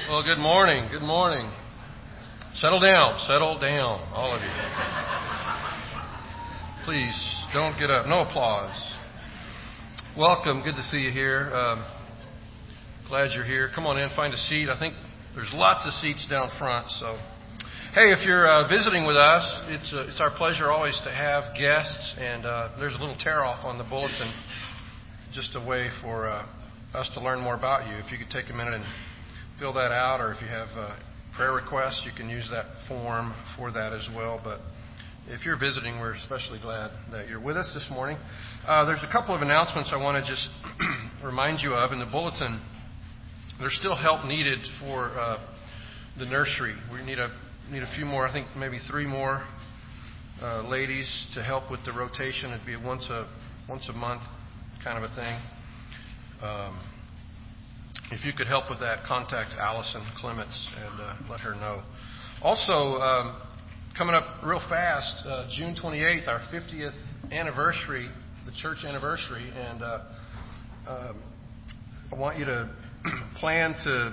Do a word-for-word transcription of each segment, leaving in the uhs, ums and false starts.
Well, good morning. Good morning. Settle down. Settle down, all of you. Please don't get up. No applause. Welcome. Good to see you here. Um, glad you're here. Come on in. Find a seat. I think there's lots of seats down front. So, hey, if you're uh, visiting with us, it's uh, it's our pleasure always to have guests. And uh, there's a little tear off on the bulletin, just a way for uh, us to learn more about you. If you could take a minute and fill that out, or if you have uh, prayer requests, you can use that form for that as well. But if you're visiting, we're especially glad that you're with us this morning. Uh, there's a couple of announcements I want to just remind you of in the bulletin. There's still help needed for uh, the nursery. We need a need a few more. I think maybe three more uh, ladies to help with the rotation. It'd be a once a once a month kind of a thing. Um, If you could help with that, contact Allison Clements and uh, let her know. Also, um, coming up real fast, uh, June twenty-eighth, our fiftieth anniversary, the church anniversary, and uh, um, I want you to plan to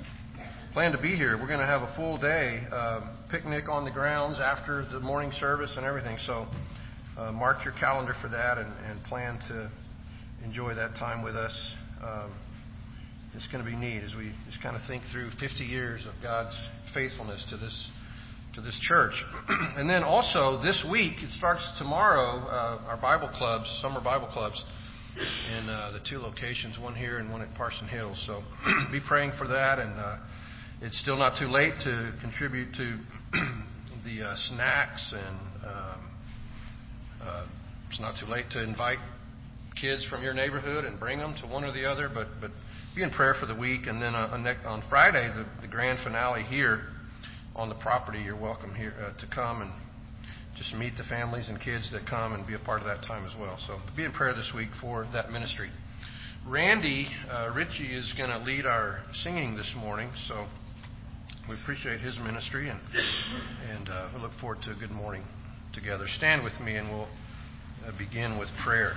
plan to be here. We're going to have a full day uh, picnic on the grounds after the morning service and everything. So uh, mark your calendar for that and, and plan to enjoy that time with us. Um, It's going to be neat as we just kind of think through fifty years of God's faithfulness to this to this church. And then also this week, it starts tomorrow, uh, our Bible clubs, summer Bible clubs, in uh, the two locations, one here and one at Parson Hills. So be praying for that. And uh, it's still not too late to contribute to the uh, snacks, and um, uh, it's not too late to invite kids from your neighborhood and bring them to one or the other. But but be in prayer for the week, and then uh, on Friday, the, the grand finale here on the property. You're welcome here uh, to come and just meet the families and kids that come and be a part of that time as well. So be in prayer this week for that ministry. Randy uh, Ritchie is going to lead our singing this morning, so we appreciate his ministry, and and uh, we look forward to a good morning together. Stand with me, and we'll uh, begin with prayer.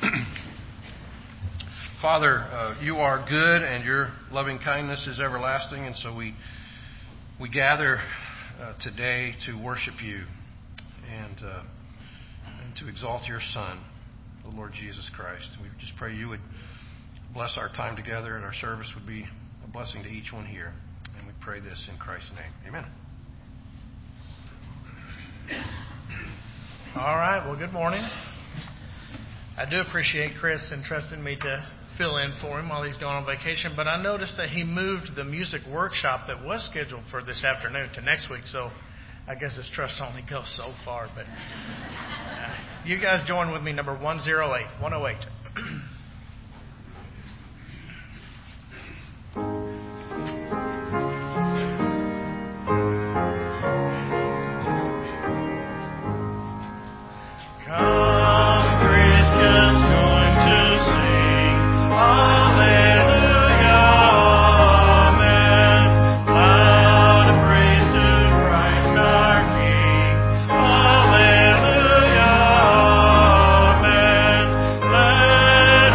Father, uh, you are good, and your loving kindness is everlasting, and so we we gather uh, today to worship you and, uh, and to exalt your Son, the Lord Jesus Christ. We just pray you would bless our time together, and our service would be a blessing to each one here. And we pray this in Christ's name. Amen. All right. Well, good morning. I do appreciate Chris entrusting me to fill in for him while he's gone on vacation, but I noticed that he moved the music workshop that was scheduled for this afternoon to next week, so I guess his trust only goes so far. But uh, you guys join with me, number one oh eight, one oh eight. Let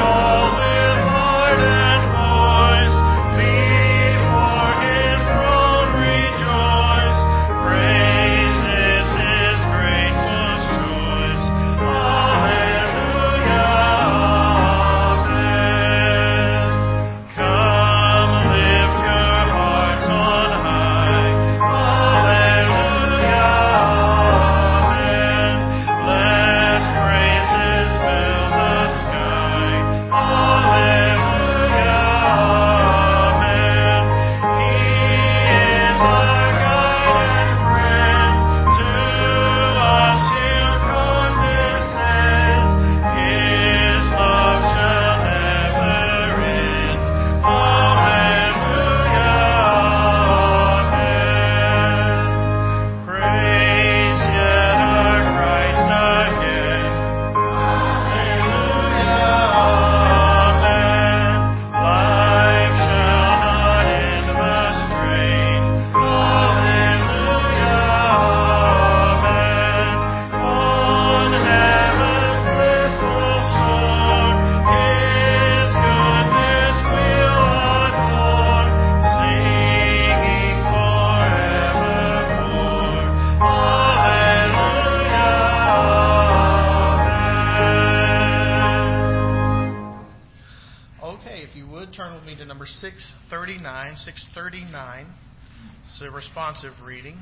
Okay, if you would, turn with me to number six thirty-nine. six thirty-nine. It's a responsive reading.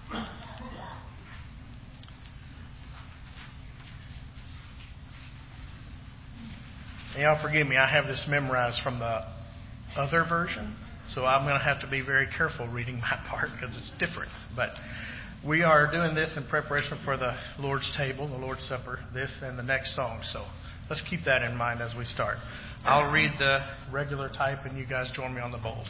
And y'all forgive me, I have this memorized from the other version, so I'm going to have to be very careful reading my part because it's different. But we are doing this in preparation for the Lord's table, the Lord's Supper, this and the next song. So let's keep that in mind as we start. I'll read the regular type and you guys join me on the bold.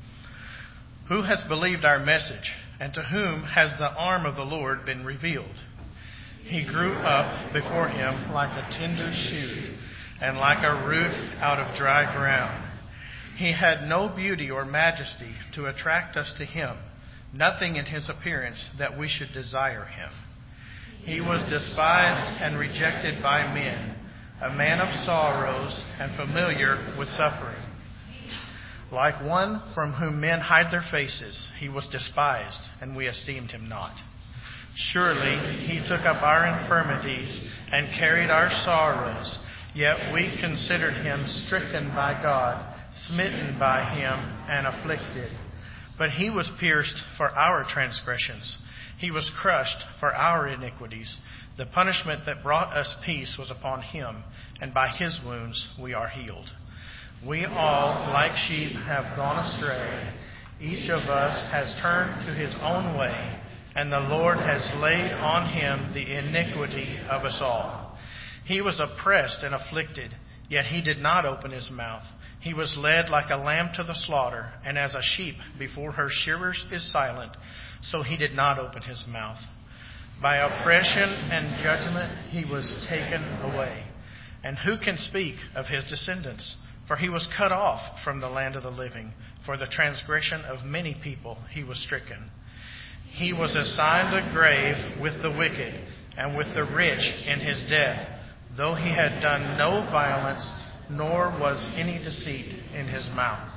Who has believed our message, and to whom has the arm of the Lord been revealed? He grew up before him like a tender shoot, and like a root out of dry ground. He had no beauty or majesty to attract us to him, nothing in his appearance that we should desire him. He was despised and rejected by men, a man of sorrows and familiar with suffering. Like one from whom men hide their faces, he was despised, and we esteemed him not. Surely he took up our infirmities and carried our sorrows, yet we considered him stricken by God, smitten by him, and afflicted. But he was pierced for our transgressions. He was crushed for our iniquities. The punishment that brought us peace was upon him, and by his wounds we are healed. We all, like sheep, have gone astray. Each of us has turned to his own way, and the Lord has laid on him the iniquity of us all. He was oppressed and afflicted, yet he did not open his mouth. He was led like a lamb to the slaughter, and as a sheep before her shearers is silent, so he did not open his mouth. By oppression and judgment he was taken away. And who can speak of his descendants? For he was cut off from the land of the living. For the transgression of many people he was stricken. He was assigned a grave with the wicked and with the rich in his death, though he had done no violence, nor was any deceit in his mouth.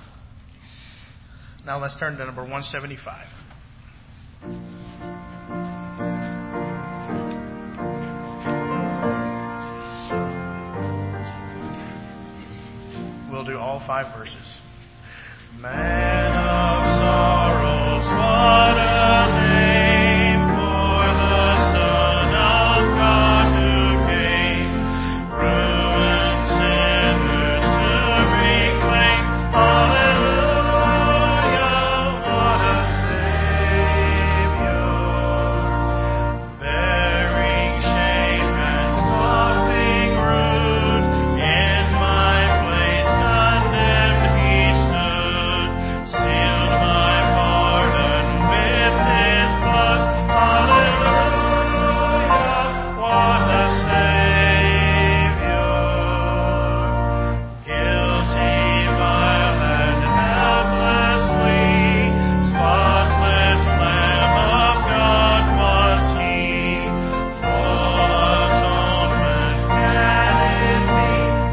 Now let's turn to number one seventy-five. We'll do all five verses. Man of sorrows, what a name for the Son of God who came, ruined sinners to reclaim. Hallelujah, what a Savior, bearing shame and scoffing rude. In my place condemned he stood, sealed my pardon with his blood. Hallelujah, what a Savior. Guilty, vile, and helpless we, spotless Lamb of God was he. Full atonement can it be?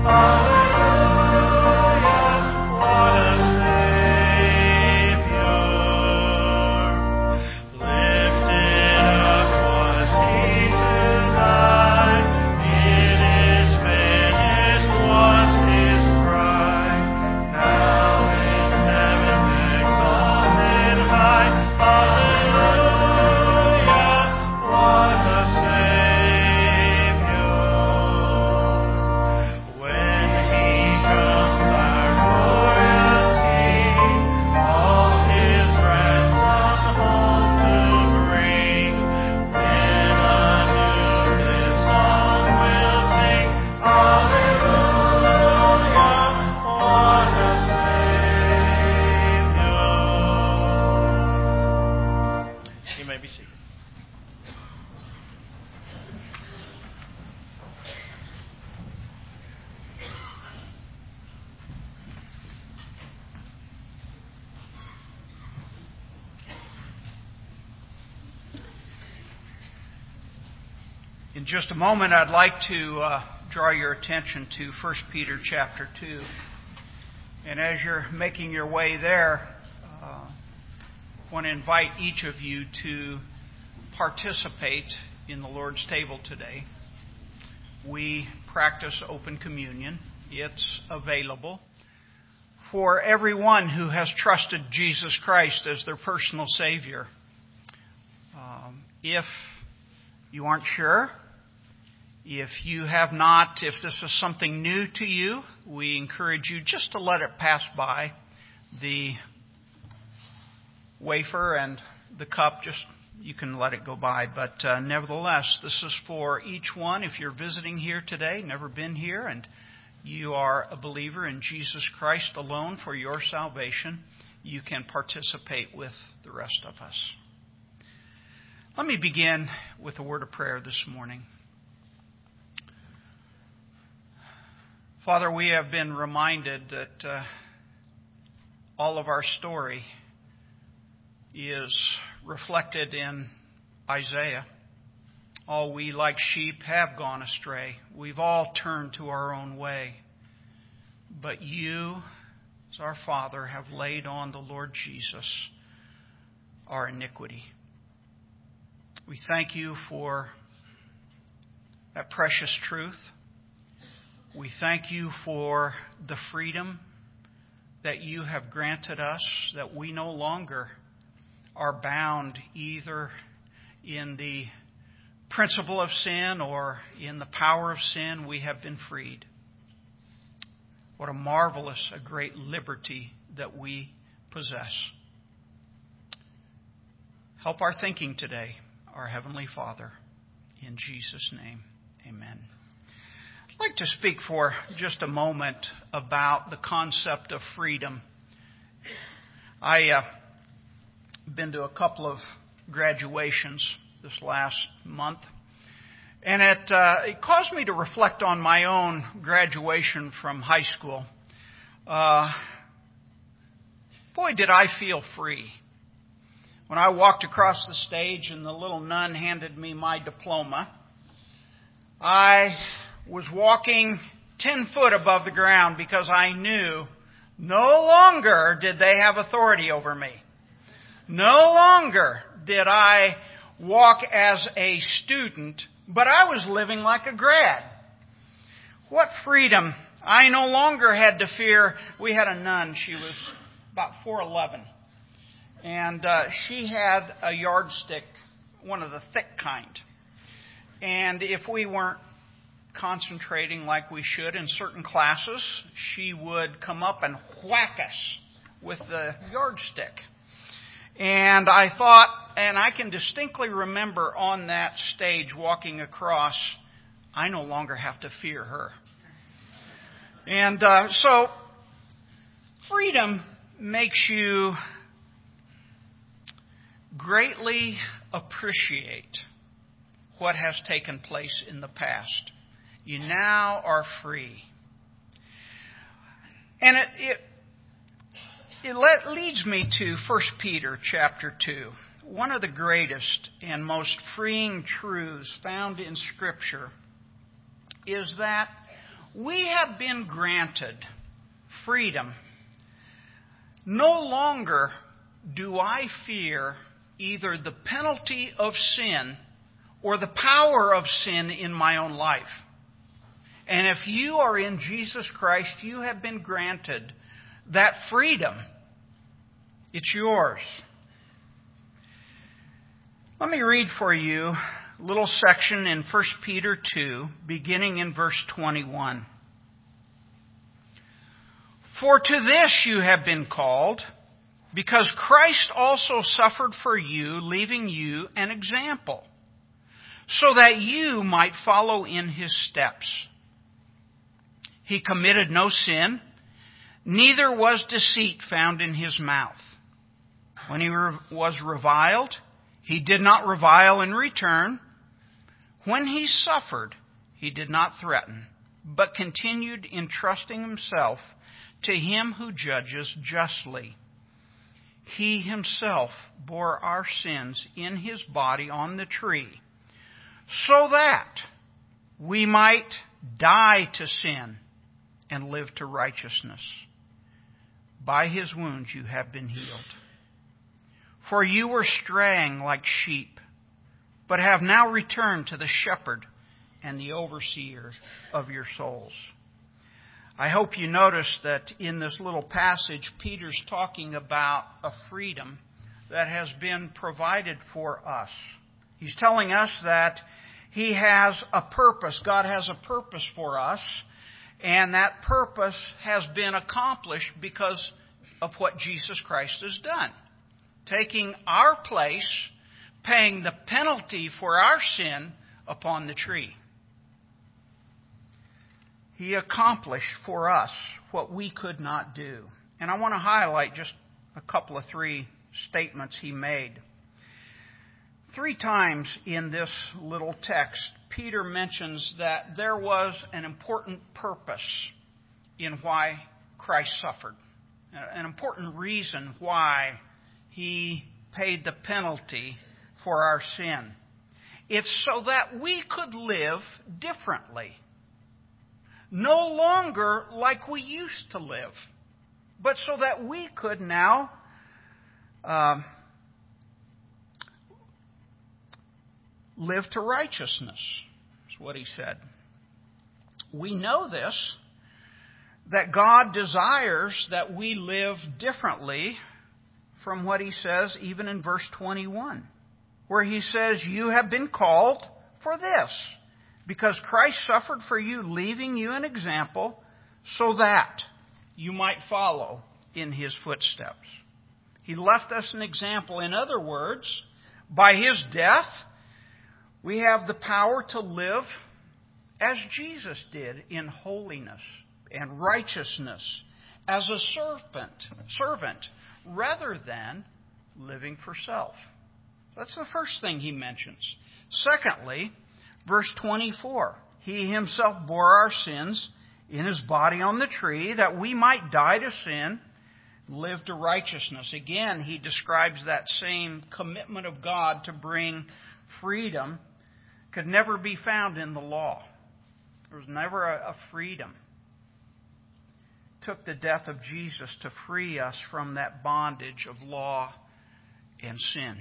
Hallelujah, what a Savior. Lifted up was he to die. It is finished was his cry. Now in heaven exalted high. Hallelujah, what a Savior. When he comes, our glorious King, all his ransom home to bring, then anew this song we'll sing. Hallelujah, what a Savior. You may be seated. In just a moment, I'd like to uh, draw your attention to First Peter chapter two. And as you're making your way there, uh, I want to invite each of you to participate in the Lord's table today. We practice open communion. It's available. for everyone who has trusted Jesus Christ as their personal Savior. Um, if you aren't sure, if you have not, if this is something new to you, we encourage you just to let it pass by. The wafer and the cup, just you can let it go by. But uh, nevertheless, this is for each one. If you're visiting here today, never been here, and you are a believer in Jesus Christ alone for your salvation, you can participate with the rest of us. Let me begin with a word of prayer this morning. Father, we have been reminded that uh, all of our story is reflected in Isaiah. All we like sheep have gone astray. We've all turned to our own way. But you, as our Father, have laid on the Lord Jesus our iniquity. We thank you for that precious truth. We thank you for the freedom that you have granted us, that we no longer are bound either in the principle of sin or in the power of sin. We have been freed. What a marvelous, a great liberty that we possess. Help our thinking today, our Heavenly Father. In Jesus' name, amen. I'd like to speak for just a moment about the concept of freedom. I uh, been to a couple of graduations this last month, and it uh, it caused me to reflect on my own graduation from high school. Uh, boy, did I feel free when I walked across the stage and the little nun handed me my diploma. I was walking ten foot above the ground because I knew no longer did they have authority over me. No longer did I walk as a student, but I was living like a grad. What freedom. I no longer had to fear. We had a nun. She was about four eleven. And uh, she had a yardstick, one of the thick kind. And if we weren't concentrating like we should in certain classes, she would come up and whack us with the yardstick. And I thought, and I can distinctly remember on that stage walking across, I no longer have to fear her. And uh, so, freedom makes you greatly appreciate what has taken place in the past. You now are free. And it, it, it let, leads me to First Peter chapter two. One of the greatest and most freeing truths found in Scripture is that we have been granted freedom. No longer do I fear either the penalty of sin or the power of sin in my own life. And if you are in Jesus Christ, you have been granted that freedom. It's yours. Let me read for you a little section in First Peter two, beginning in verse twenty-one. For to this you have been called, because Christ also suffered for you, leaving you an example, so that you might follow in his steps. He committed no sin, neither was deceit found in his mouth. When he re- was reviled, he did not revile in return. When he suffered, he did not threaten, but continued entrusting himself to him who judges justly. He himself bore our sins in his body on the tree, so that we might die to sin and live to righteousness. By his wounds you have been healed. For you were straying like sheep, but have now returned to the shepherd and the overseer of your souls. I hope you notice that in this little passage, Peter's talking about a freedom that has been provided for us. He's telling us that He has a purpose. God has a purpose for us, and that purpose has been accomplished because of what Jesus Christ has done. Taking our place, paying the penalty for our sin upon the tree. He accomplished for us what we could not do. And I want to highlight just a couple of three statements He made. Three times in this little text, Peter mentions that there was an important purpose in why Christ suffered. An important reason why He paid the penalty for our sin. It's so that we could live differently. No longer like we used to live, but so that we could now uh, live to righteousness, is what He said. We know this, that God desires that we live differently from what He says even in verse twenty-one, where He says, "You have been called for this, because Christ suffered for you, leaving you an example so that you might follow in His footsteps." He left us an example. In other words, by His death, we have the power to live as Jesus did in holiness and righteousness as a servant, servant rather than living for self. That's the first thing He mentions. Secondly, verse twenty-four, He Himself bore our sins in His body on the tree, that we might die to sin, live to righteousness. Again, He describes that same commitment of God to bring freedom. Could never be found in the law. There was never a, a freedom. It took the death of Jesus to free us from that bondage of law and sin.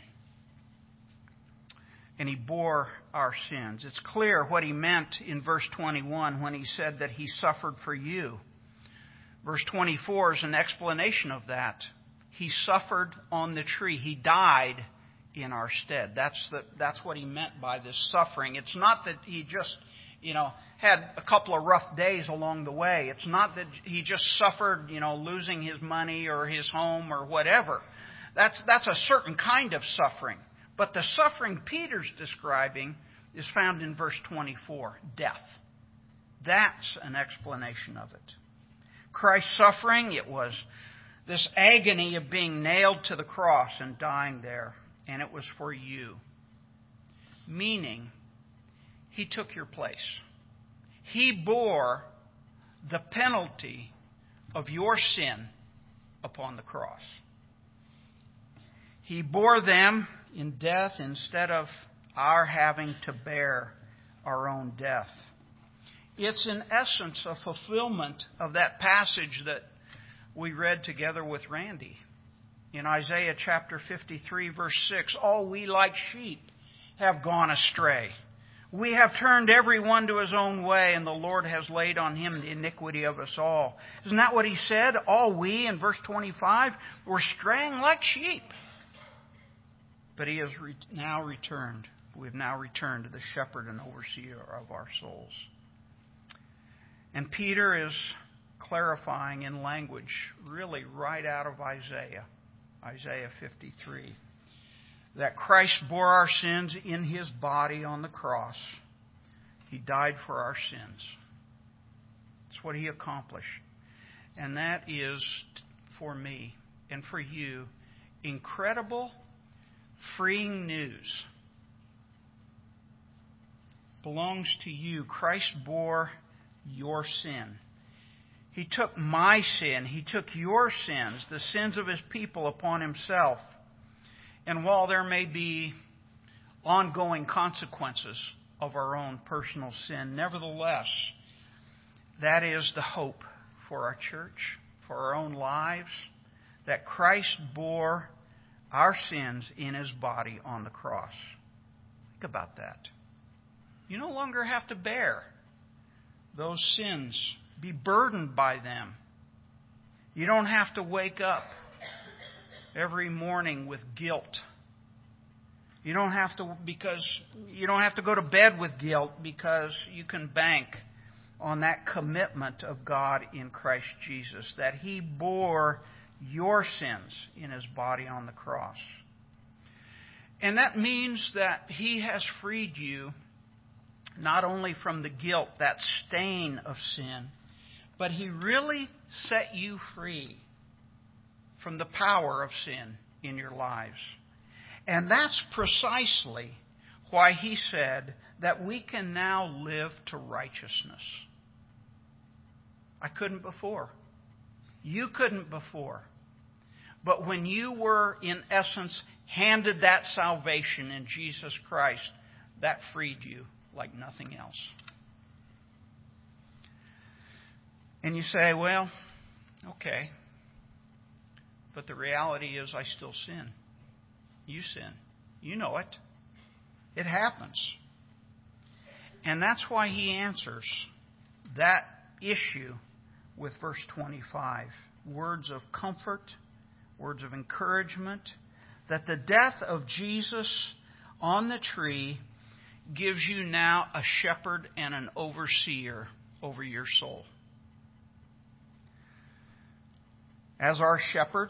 And He bore our sins. It's clear what He meant in verse twenty-one when He said that He suffered for you. Verse twenty-four is an explanation of that. He suffered on the tree. He died in our stead. That's the, that's what He meant by this suffering. It's not that He just, you know, had a couple of rough days along the way. It's not that He just suffered, you know, losing his money or his home or whatever. That's, that's a certain kind of suffering. But the suffering Peter's describing is found in verse twenty-four, death. That's an explanation of it. Christ's suffering, it was this agony of being nailed to the cross and dying there. And it was for you. Meaning, He took your place. He bore the penalty of your sin upon the cross. He bore them in death instead of our having to bear our own death. It's in essence a fulfillment of that passage that we read together with Randy. In Isaiah chapter fifty-three, verse six, "All we like sheep have gone astray. We have turned every one to his own way, and the Lord has laid on Him the iniquity of us all." Isn't that what He said? All we, in verse twenty-five, were straying like sheep. But He has re- now returned. We have now returned to the shepherd and overseer of our souls. And Peter is clarifying in language really right out of Isaiah. Isaiah fifty-three. That Christ bore our sins in His body on the cross. He died for our sins. That's what He accomplished. And that is, for me and for you, incredible, freeing news. Belongs to you. Christ bore your sin. He took my sin. He took your sins, the sins of His people, upon Himself. And while there may be ongoing consequences of our own personal sin, nevertheless, that is the hope for our church, for our own lives, that Christ bore our sins in His body on the cross. Think about that. You no longer have to bear those sins be burdened by them. You don't have to wake up every morning with guilt. You don't have to because you don't have to go to bed with guilt, because you can bank on that commitment of God in Christ Jesus, that He bore your sins in His body on the cross. And that means that He has freed you not only from the guilt, that stain of sin, but He really set you free from the power of sin in your lives. And that's precisely why He said that we can now live to righteousness. I couldn't before. You couldn't before. But when you were, in essence, handed that salvation in Jesus Christ, that freed you like nothing else. And you say, well, okay, but the reality is I still sin. You sin. You know it. It happens. And that's why He answers that issue with verse twenty-five. Words of comfort, words of encouragement, that the death of Jesus on the tree gives you now a shepherd and an overseer over your soul. As our shepherd,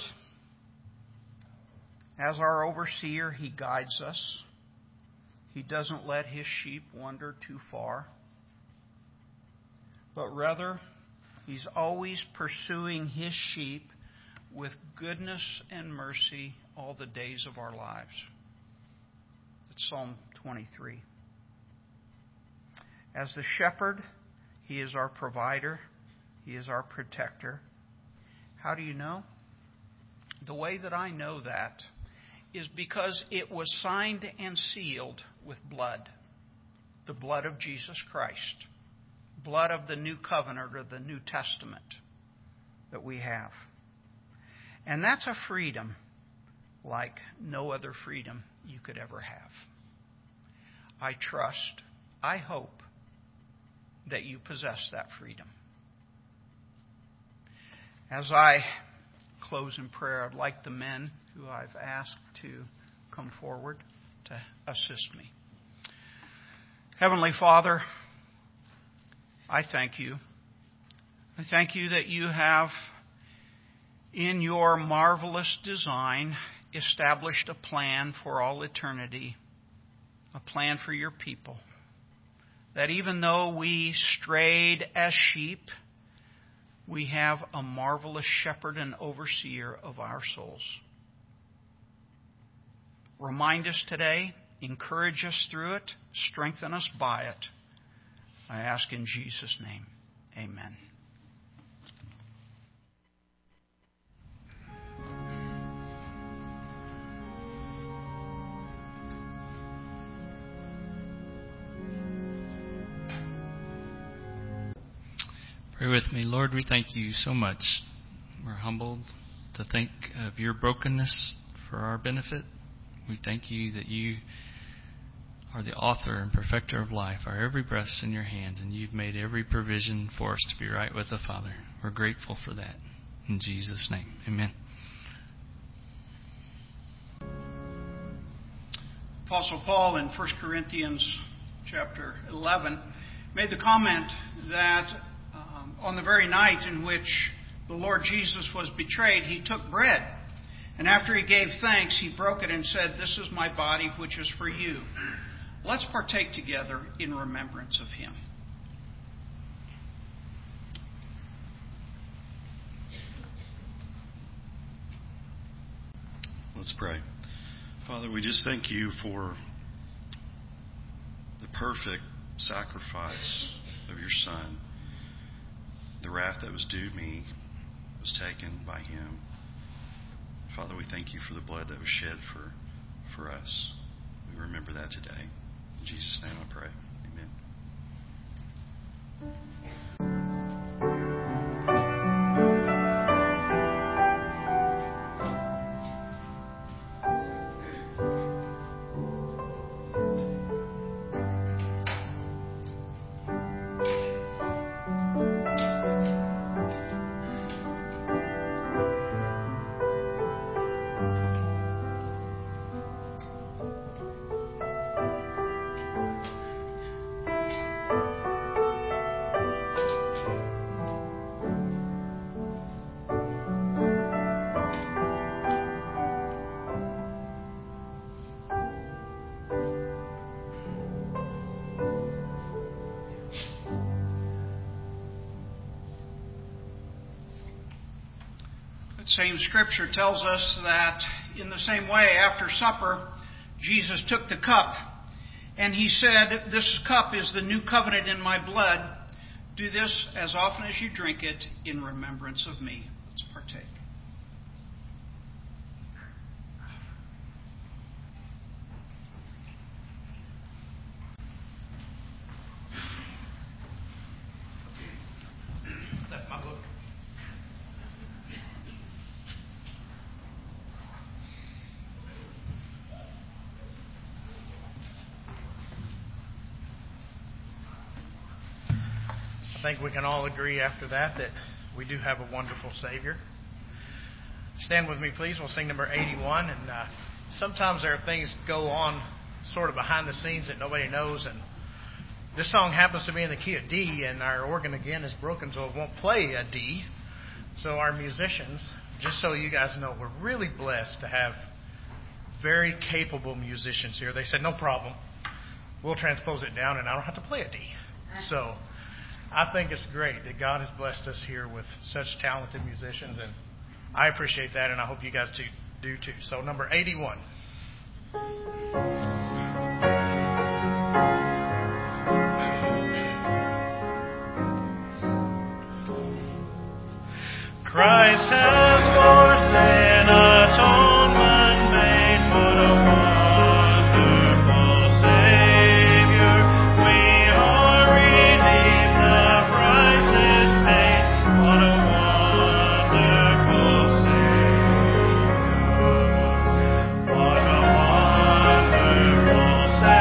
as our overseer, He guides us. He doesn't let His sheep wander too far, but rather He's always pursuing His sheep with goodness and mercy all the days of our lives. It's Psalm twenty-three. As the shepherd, He is our provider. He is our protector. How do you know? The way that I know that is because it was signed and sealed with blood. The blood of Jesus Christ. Blood of the new covenant or the New Testament that we have. And that's a freedom like no other freedom you could ever have. I trust, I hope that you possess that freedom. As I close in prayer, I'd like the men who I've asked to come forward to assist me. Heavenly Father, I thank You. I thank You that You have, in Your marvelous design, established a plan for all eternity, a plan for Your people. That even though we strayed as sheep, we have a marvelous shepherd and overseer of our souls. Remind us today, encourage us through it, strengthen us by it. I ask in Jesus' name, amen. Pray with me. Lord, we thank You so much. We're humbled to think of Your brokenness for our benefit. We thank You that You are the author and perfecter of life. Our every breath's in Your hand, and You've made every provision for us to be right with the Father. We're grateful for that. In Jesus' name, amen. Apostle Paul in First Corinthians chapter eleven made the comment that um, on the very night in which the Lord Jesus was betrayed, He took bread. And after He gave thanks, He broke it and said, "This is my body, which is for you. Let's partake together in remembrance of Him." Let's pray. Father, we just thank You for the perfect sacrifice of Your Son. The wrath that was due me was taken by Him. Father, we thank You for the blood that was shed for, for us. We remember that today. In Jesus' name I pray. Amen. same scripture tells us that in the same way, after supper, Jesus took the cup and he said, "This cup is the new covenant in my blood. Do this as often as you drink it in remembrance of me." Let's partake. Left my book. I think we can all agree after that that we do have a wonderful Savior. Stand with me, please. We'll sing number eighty-one. And uh, sometimes there are things go on sort of behind the scenes that nobody knows. And this song happens to be in the key of D, and our organ again is broken, so it won't play a D. So our musicians, just so you guys know, we're really blessed to have very capable musicians here. They said, "No problem. We'll transpose it down, and I don't have to play a D." So I think it's great that God has blessed us here with such talented musicians, and I appreciate that, and I hope you guys do too. So number eighty-one. Christ has for sin atonement made. What a wonderful Savior. We are redeemed, the price is paid. What a wonderful Savior. What a wonderful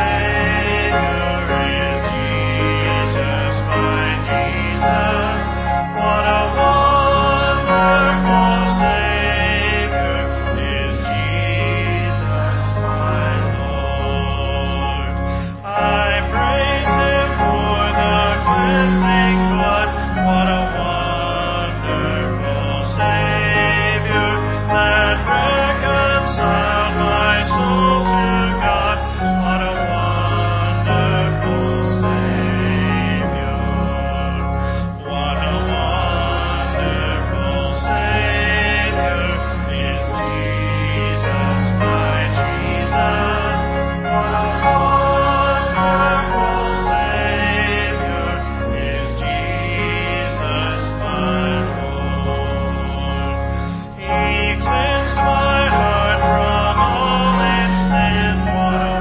Savior is Jesus, my Jesus. What a wonderful Savior is Jesus, my Lord. I praise Him for the cleansing blood. What a wonderful Savior that reconciled my soul to God. What a wonderful Savior. What a wonderful Savior is Jesus, my Jesus. What a wonderful Savior is Jesus, my Lord. He cleansed my heart from all its sin. What a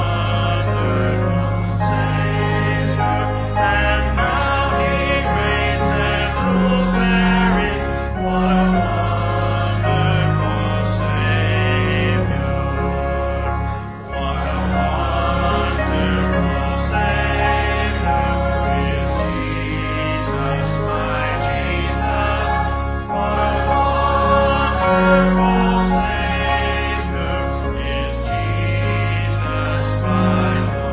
wonderful Savior. And now He reigns and rules therein. What a wonderful Savior. What a wonderful Savior is Jesus, my Jesus. What a wonderful Savior is Jesus, my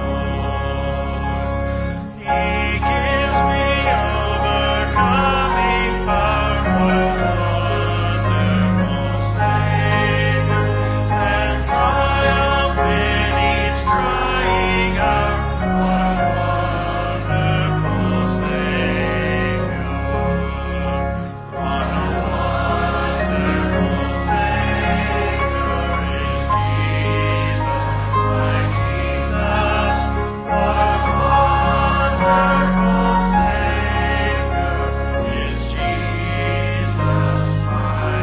Lord. He gives me overcoming power. What a wonderful Savior. And triumph in each trying hour. What a wonderful Savior. What a wonderful Savior is Jesus, my Jesus. What a wonderful Savior is Jesus, my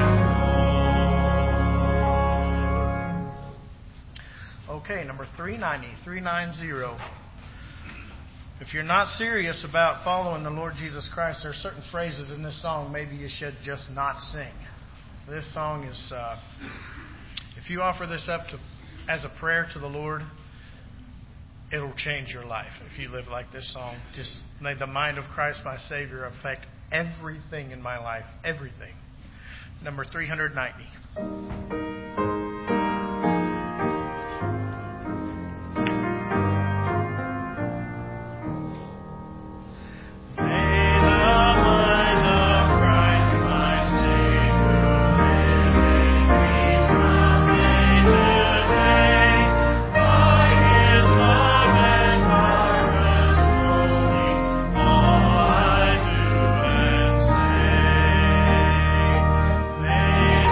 Lord. Okay, number three ninety, three ninety. If you're not serious about following the Lord Jesus Christ, there are certain phrases in this song maybe you should just not sing. This song is, uh, if you offer this up to as a prayer to the Lord, it'll change your life. If you live like this song, just may the mind of Christ my Savior affect everything in my life, everything. Number three ninety. May the mind of Christ my Savior live in me from day to day. By His love and power controlling all I do and say. May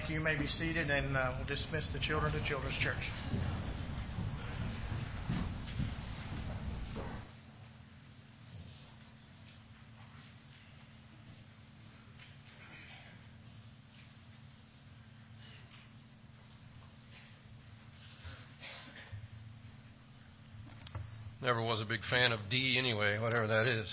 thank you. You may be seated, and uh, we'll dismiss the children to Children's Church. Never was a big fan of D anyway, whatever that is.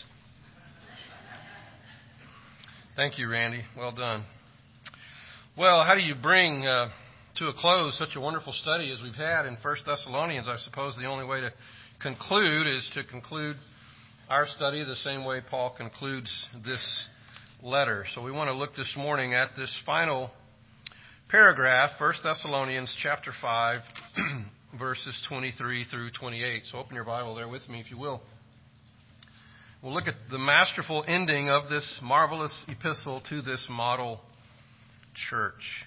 Thank you, Randy. Well done. Well, how do you bring uh, to a close such a wonderful study as we've had in First Thessalonians? I suppose the only way to conclude is to conclude our study the same way Paul concludes this letter. So we want to look this morning at this final paragraph, First Thessalonians chapter five, verses twenty-three through twenty-eight. So open your Bible there with me, if you will. We'll look at the masterful ending of this marvelous epistle to this model church.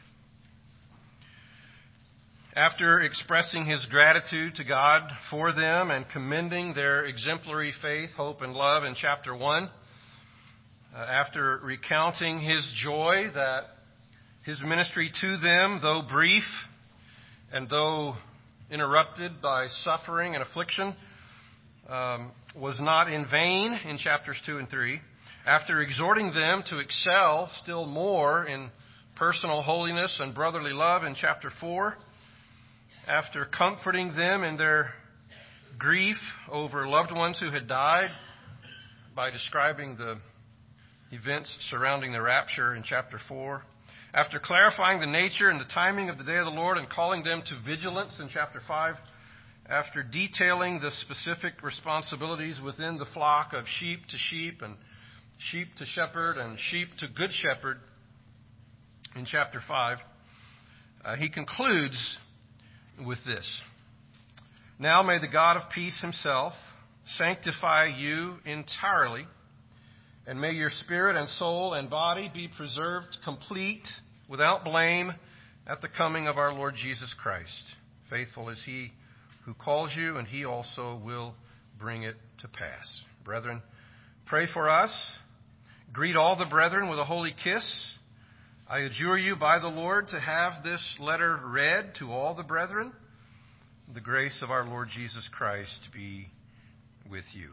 After expressing his gratitude to God for them and commending their exemplary faith, hope, and love in chapter one, uh, after recounting his joy that his ministry to them, though brief and though interrupted by suffering and affliction, um, was not in vain in chapters two and three, after exhorting them to excel still more in personal holiness and brotherly love in chapter four, after comforting them in their grief over loved ones who had died by describing the events surrounding the rapture in chapter four, after clarifying the nature and the timing of the day of the Lord and calling them to vigilance in chapter five, after detailing the specific responsibilities within the flock of sheep to sheep and sheep to shepherd and sheep to good shepherd in chapter five, uh, he concludes with this. Now may the God of peace himself sanctify you entirely, and may your spirit and soul and body be preserved complete, without blame, at the coming of our Lord Jesus Christ. Faithful is he who calls you, and he also will bring it to pass. Brethren, pray for us. Greet all the brethren with a holy kiss. I adjure you by the Lord to have this letter read to all the brethren. The grace of our Lord Jesus Christ be with you.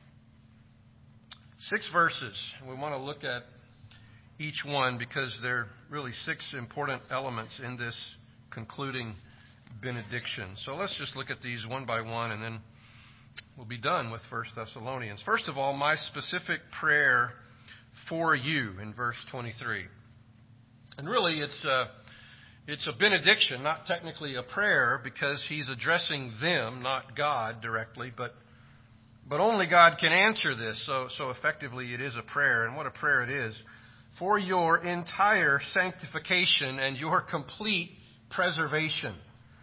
Six verses. We want to look at each one because there are really six important elements in this concluding benediction. So let's just look at these one by one, and then we'll be done with First Thessalonians. First of all, my specific prayer for you in verse twenty-three. And really, it's a, it's a benediction, not technically a prayer, because he's addressing them, not God directly, but but only God can answer this. So, so effectively, it is a prayer. And what a prayer it is. For your entire sanctification and your complete preservation.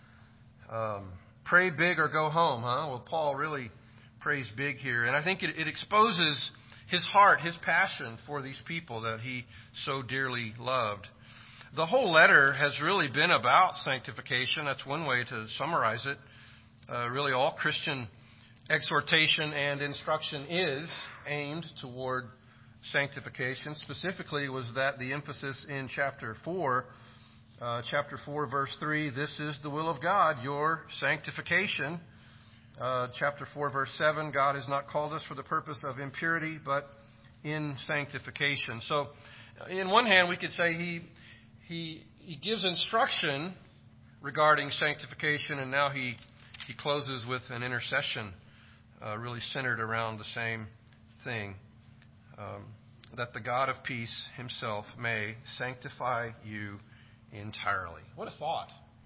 Um, pray big or go home, huh? Well, Paul really prays big here. And I think it, it exposes his heart, his passion for these people that he so dearly loved. The whole letter has really been about sanctification. That's one way to summarize it. Uh, really, all Christian exhortation and instruction is aimed toward sanctification. Specifically, was that the emphasis in chapter four, uh, chapter four, verse three. This is the will of God, your sanctification. Uh, chapter four, verse seven. God has not called us for the purpose of impurity, but in sanctification. So, in one hand, we could say he he he gives instruction regarding sanctification, and now he he closes with an intercession. Uh, really centered around the same thing, um, that the God of peace himself may sanctify you entirely. What a thought.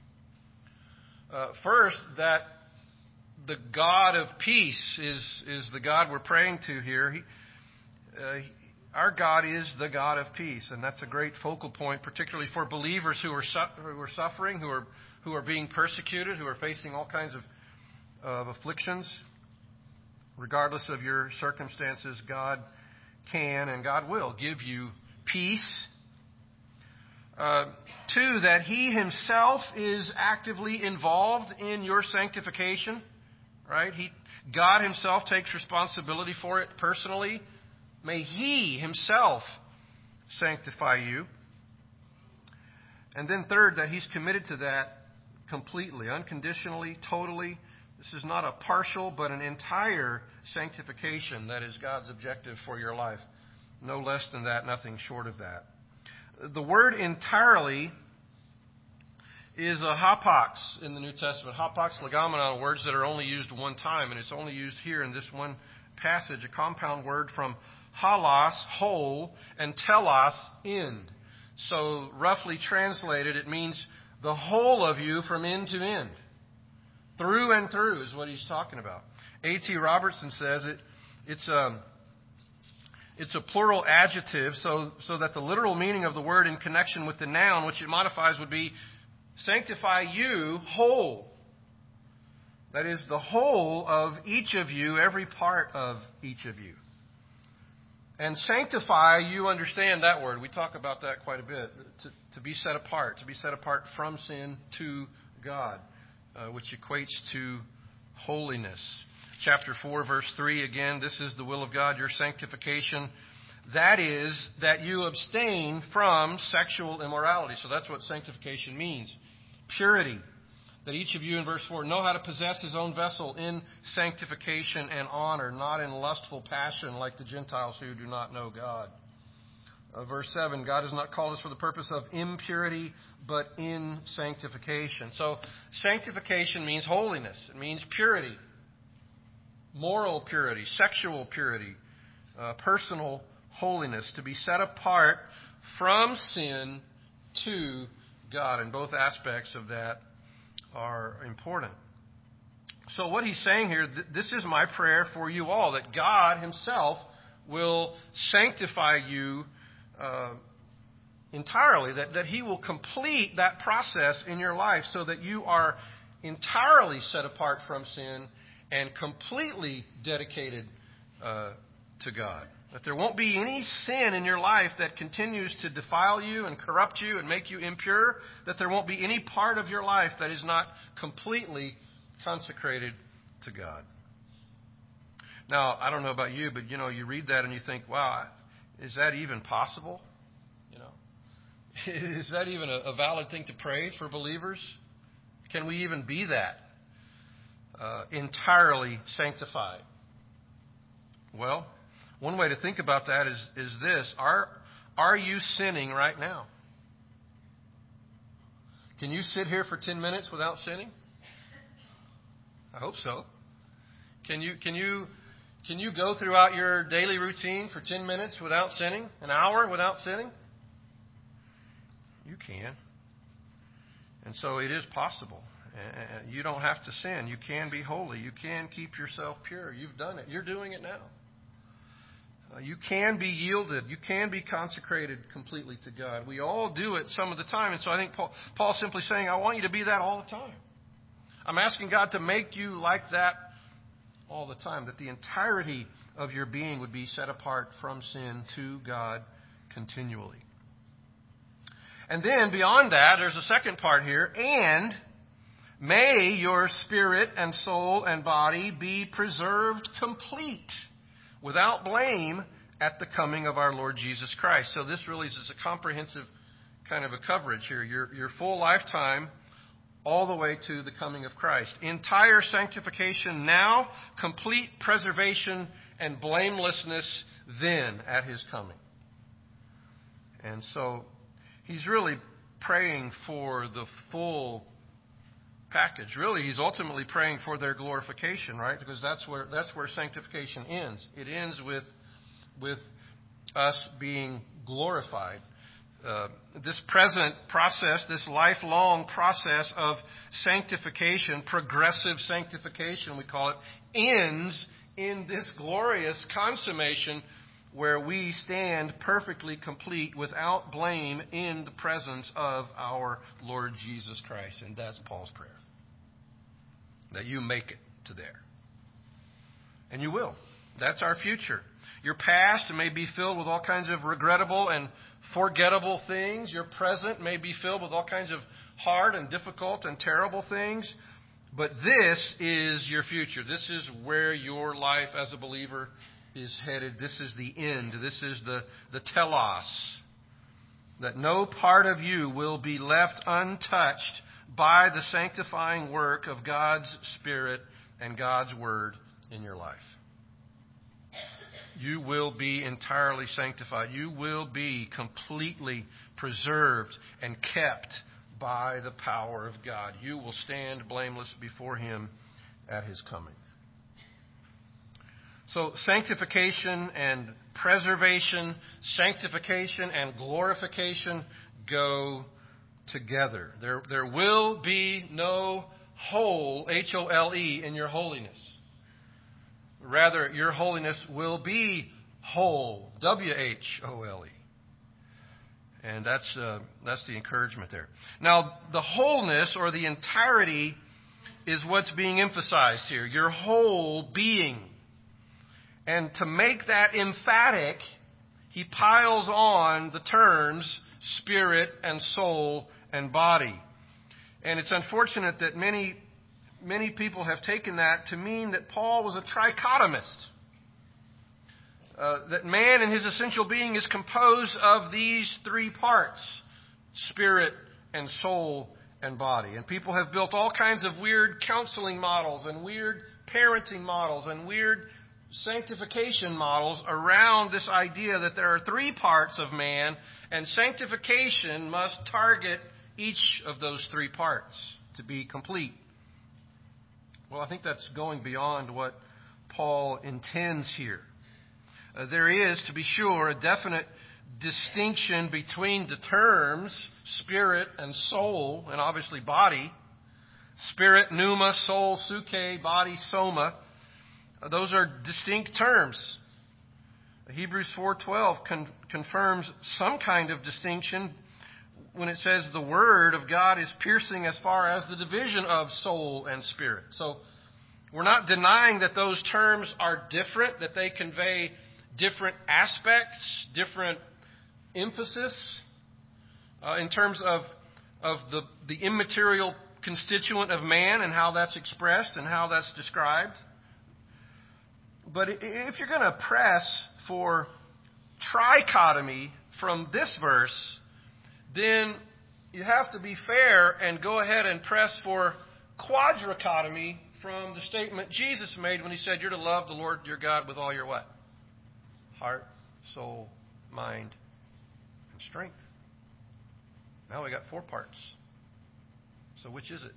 Uh, first, that the God of peace is, is the God we're praying to here. He, uh, our God is the God of peace, and that's a great focal point, particularly for believers who are, su- who are suffering, who are, who are being persecuted, who are facing all kinds of, of afflictions. Regardless of your circumstances, God can and God will give you peace. Uh, two, that he himself is actively involved in your sanctification. Right? He, God himself takes responsibility for it personally. May he himself sanctify you. And then third, that he's committed to that completely, unconditionally, totally. This is not a partial, but an entire sanctification that is God's objective for your life. No less than that, nothing short of that. The word entirely is a hapax in the New Testament. Hapax legomenon, words that are only used one time, and it's only used here in this one passage, a compound word from halos, whole, and telos, end. So roughly translated, it means the whole of you from end to end. Through and through is what he's talking about. A T Robertson says it. It's a, it's a plural adjective, so, so that the literal meaning of the word in connection with the noun, which it modifies, would be sanctify you whole. That is, the whole of each of you, every part of each of you. And sanctify, you understand that word. We talk about that quite a bit. To, to be set apart, to be set apart from sin to God, uh, which equates to holiness. Chapter four, verse three, again, this is the will of God, your sanctification. That is, that you abstain from sexual immorality. So that's what sanctification means. Purity. That each of you, in verse four, know how to possess his own vessel in sanctification and honor, not in lustful passion like the Gentiles who do not know God. Uh, verse seven, God has not called us for the purpose of impurity, but in sanctification. So sanctification means holiness. It means purity. Moral purity, sexual purity, uh, personal holiness, to be set apart from sin to God. And both aspects of that are important. So what he's saying here, th- this is my prayer for you all, that God himself will sanctify you uh, entirely, that, that he will complete that process in your life so that you are entirely set apart from sin and completely dedicated uh, to God. That there won't be any sin in your life that continues to defile you and corrupt you and make you impure. That there won't be any part of your life that is not completely consecrated to God. Now, I don't know about you, but you know, you read that and you think, wow, is that even possible? You know, is that even a, a valid thing to pray for believers? Can we even be that? Uh, entirely sanctified? Well, one way to think about that is, is this. Are, are you sinning right now? Can you sit here for ten minutes without sinning? I hope so. Can you, can you, can you go throughout your daily routine for ten minutes without sinning? An hour without sinning? You can. And so it is possible. You don't have to sin. You can be holy. You can keep yourself pure. You've done it. You're doing it now. Uh, you can be yielded. You can be consecrated completely to God. We all do it some of the time. And so I think Paul, Paul's simply saying, I want you to be that all the time. I'm asking God to make you like that all the time, that the entirety of your being would be set apart from sin to God continually. And then beyond that, there's a second part here, and may your spirit and soul and body be preserved complete, without blame, at the coming of our Lord Jesus Christ. So this really is a comprehensive kind of a coverage here. Your, your full lifetime, all the way to the coming of Christ. Entire sanctification now, complete preservation and blamelessness then at his coming. And so he's really praying for the full package. Really, he's ultimately praying for their glorification, right? Because that's where that's where sanctification ends. It ends with with us being glorified. Uh, this present process, this lifelong process of sanctification, progressive sanctification, we call it, ends in this glorious consummation where we stand perfectly complete without blame in the presence of our Lord Jesus Christ. And that's Paul's prayer. That you make it to there. And you will. That's our future. Your past may be filled with all kinds of regrettable and forgettable things. Your present may be filled with all kinds of hard and difficult and terrible things. But this is your future. This is where your life as a believer is headed. This is the end. This is the, the telos. that no part of you will be left untouched by the sanctifying work of God's Spirit and God's Word in your life. You will be entirely sanctified. You will be completely preserved and kept by the power of God. You will stand blameless before Him at His coming. So sanctification and preservation, sanctification and glorification go together. There, there will be no hole, H O L E, in your holiness. Rather, your holiness will be whole, W H O L E. And that's uh, that's the encouragement there. Now, the wholeness or the entirety is what's being emphasized here. Your whole being. And to make that emphatic, he piles on the terms spirit and soul and body. And it's unfortunate that many many people have taken that to mean that Paul was a trichotomist. Uh, that man in his essential being is composed of these three parts, spirit and soul and body. And people have built all kinds of weird counseling models and weird parenting models and weird sanctification models around this idea that there are three parts of man, and sanctification must target each of those three parts to be complete. Well, I think that's going beyond what Paul intends here. Uh, there is, to be sure, a definite distinction between the terms spirit and soul, and obviously body. Spirit, pneuma, soul, suke, body, soma. Uh, those are distinct terms. Hebrews four twelve con- confirms some kind of distinction when it says the word of God is piercing as far as the division of soul and spirit. So we're not denying that those terms are different, that they convey different aspects, different emphasis uh, in terms of of the, the immaterial constituent of man and how that's expressed and how that's described. But if you're going to press for trichotomy from this verse, then you have to be fair and go ahead and press for quadrichotomy from the statement Jesus made when he said you're to love the Lord your God with all your what? Heart, soul, mind, and strength. Now we got four parts. So which is it?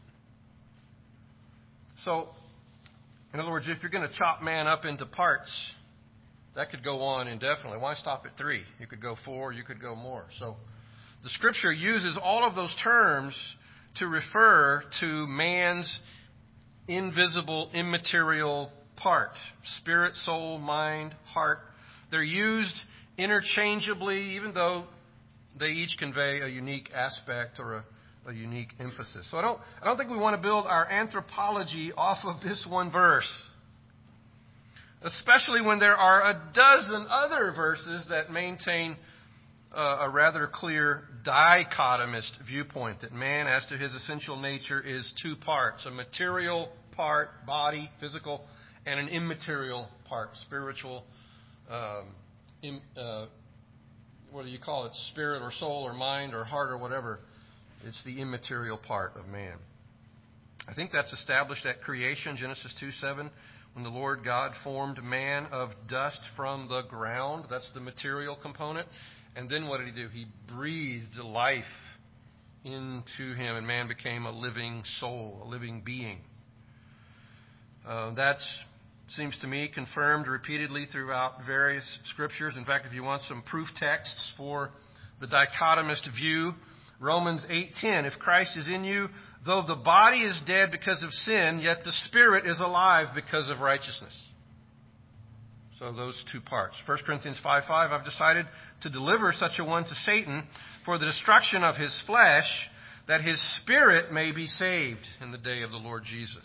So, in other words, if you're going to chop man up into parts, that could go on indefinitely. Why stop at three? You could go four, you could go more. So the Scripture uses all of those terms to refer to man's invisible, immaterial part. Spirit, soul, mind, heart. They're used interchangeably, even though they each convey a unique aspect or a, a unique emphasis. So I don't, I don't think we want to build our anthropology off of this one verse, especially when there are a dozen other verses that maintain uh, a rather clear dichotomist viewpoint, that man, as to his essential nature, is two parts: a material part, body, physical, and an immaterial part, spiritual. Um, in, uh, what do you call it? Spirit or soul or mind or heart or whatever. It's the immaterial part of man. I think that's established at creation, Genesis two seven, when the Lord God formed man of dust from the ground. That's the material component. And then what did he do? He breathed life into him, and man became a living soul, a living being. Uh, that's seems to me confirmed repeatedly throughout various scriptures. In fact, if you want some proof texts for the dichotomist view, Romans eight ten, if Christ is in you, though the body is dead because of sin, yet the spirit is alive because of righteousness. So those two parts. First Corinthians five five, I've decided to deliver such a one to Satan for the destruction of his flesh, that his spirit may be saved in the day of the Lord Jesus.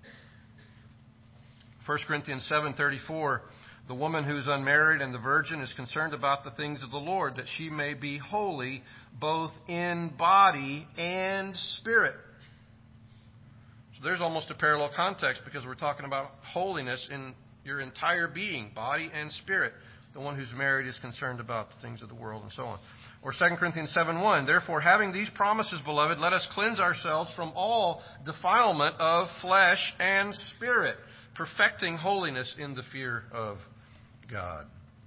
First Corinthians seven thirty-four, the woman who's unmarried and the virgin is concerned about the things of the Lord, that she may be holy both in body and spirit. So there's almost a parallel context, because we're talking about holiness in your entire being, body and spirit. The one who's married is concerned about the things of the world and so on. Or Second Corinthians seven one, therefore, having these promises, beloved, let us cleanse ourselves from all defilement of flesh and spirit, perfecting holiness in the fear of God.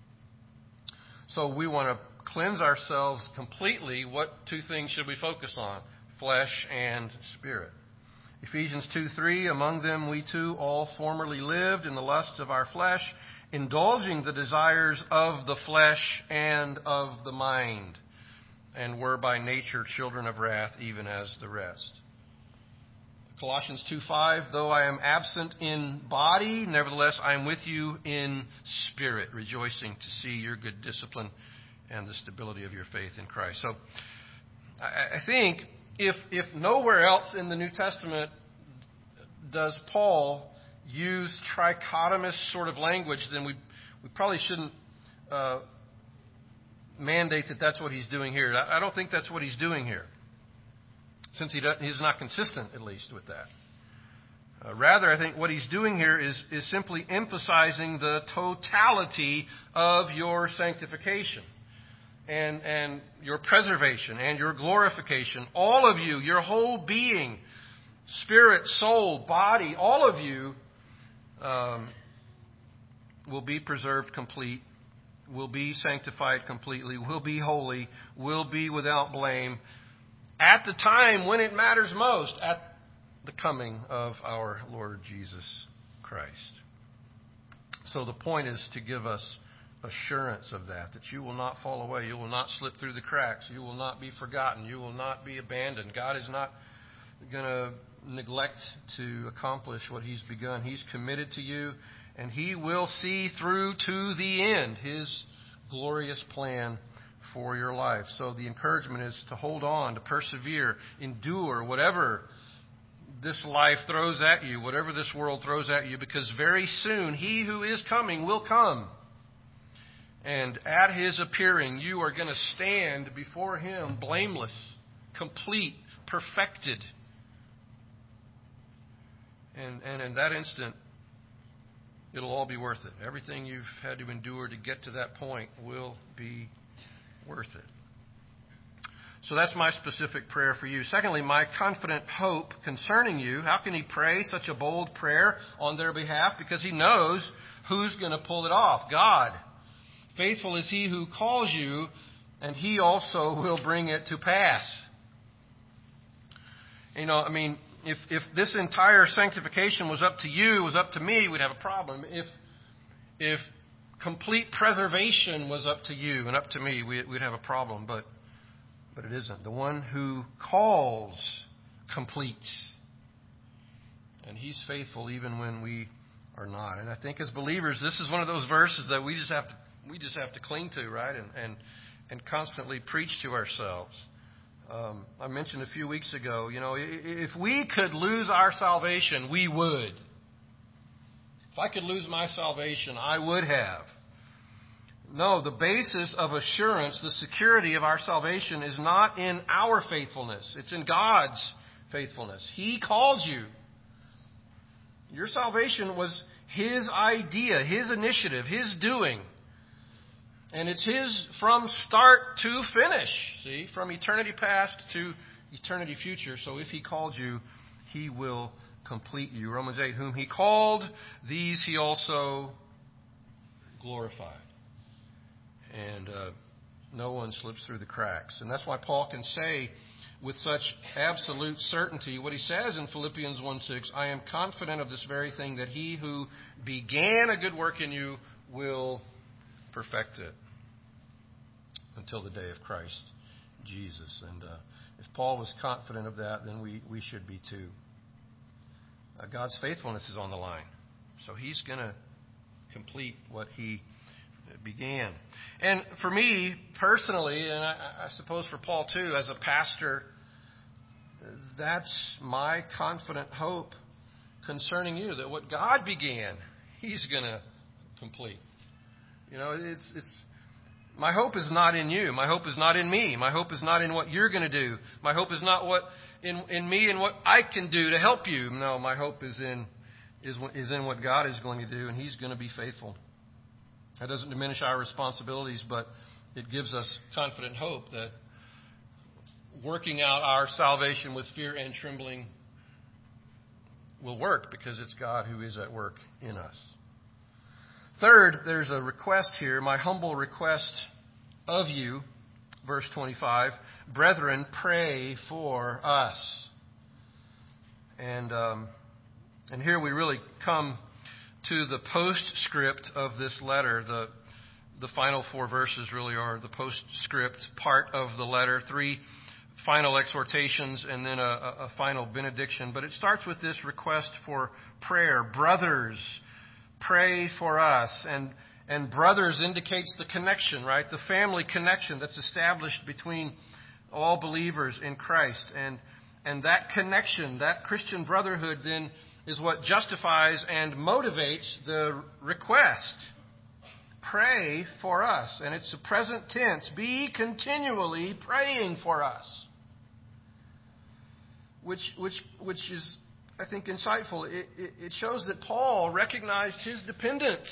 So we want to cleanse ourselves completely. What two things should we focus on? Flesh and spirit. Ephesians two three, among them we too all formerly lived in the lusts of our flesh, indulging the desires of the flesh and of the mind, and were by nature children of wrath, even as the rest. Colossians two five, though I am absent in body, nevertheless I am with you in spirit, rejoicing to see your good discipline and the stability of your faith in Christ. So I think if if nowhere else in the New Testament does Paul use trichotomous sort of language, then we we probably shouldn't uh, mandate that that's what he's doing here. I don't think that's what he's doing here, since he does, he's not consistent, at least, with that. Uh, rather, I think what he's doing here is, is simply emphasizing the totality of your sanctification and, and your preservation and your glorification. All of you, your whole being, spirit, soul, body, all of you um, will be preserved complete, will be sanctified completely, will be holy, will be without blame at the time when it matters most, at the coming of our Lord Jesus Christ. So the point is to give us assurance of that, that you will not fall away, you will not slip through the cracks, you will not be forgotten, you will not be abandoned. God is not going to neglect to accomplish what He's begun. He's committed to you, and He will see through to the end His glorious plan for your life. So the encouragement is to hold on, to persevere, endure whatever this life throws at you, whatever this world throws at you, because very soon He who is coming will come. And at His appearing, you are going to stand before Him blameless, complete, perfected. And, and in that instant, it'll all be worth it. Everything you've had to endure to get to that point will be worth it. So that's my specific prayer for you. Secondly, my confident hope concerning you. How can he pray such a bold prayer on their behalf? Because he knows who's going to pull it off. God. Faithful is He who calls you, and He also will bring it to pass. You know, I mean, if if this entire sanctification was up to you, was up to me, we'd have a problem. If if complete preservation was up to you and up to me, we, we'd have a problem. But but it isn't. The one who calls completes. And He's faithful even when we are not. And I think as believers, this is one of those verses that we just have to we just have to cling to, right? And and, and constantly preach to ourselves. Um, I mentioned a few weeks ago, you know, if we could lose our salvation, we would. If I could lose my salvation, I would have. No, the basis of assurance, the security of our salvation is not in our faithfulness. It's in God's faithfulness. He called you. Your salvation was His idea, His initiative, His doing. And it's His from start to finish. See, from eternity past to eternity future. So if He called you, He will complete you. Romans eight, whom He called, these He also glorified. And uh, no one slips through the cracks. And that's why Paul can say with such absolute certainty what he says in Philippians one six, I am confident of this very thing, that He who began a good work in you will perfect it until the day of Christ Jesus. And uh, if Paul was confident of that, then we, we should be too. Uh, God's faithfulness is on the line. So He's going to complete what He began. And for me personally, and I, I suppose for Paul too, as a pastor, that's my confident hope concerning you, that what God began, He's going to complete. You know, it's it's my hope is not in you. My hope is not in me. My hope is not in what you're going to do. My hope is not what in in me and what I can do to help you. No, my hope is in is is in what God is going to do, and He's going to be faithful. That doesn't diminish our responsibilities, but it gives us confident hope that working out our salvation with fear and trembling will work because it's God who is at work in us. Third, there's a request here, my humble request of you, verse twenty-five, brethren, pray for us. And um, and here we really come to the postscript of this letter. The the final four verses really are the postscript part of the letter. Three final exhortations and then a, a final benediction. But it starts with this request for prayer. Brothers, pray for us. And and brothers indicates the connection, right? The family connection that's established between all believers in Christ. And and that connection, that Christian brotherhood then is what justifies and motivates the request. Pray for us. And it's a present tense. Be continually praying for us. Which which which is, I think, insightful. It, it, it shows that Paul recognized his dependence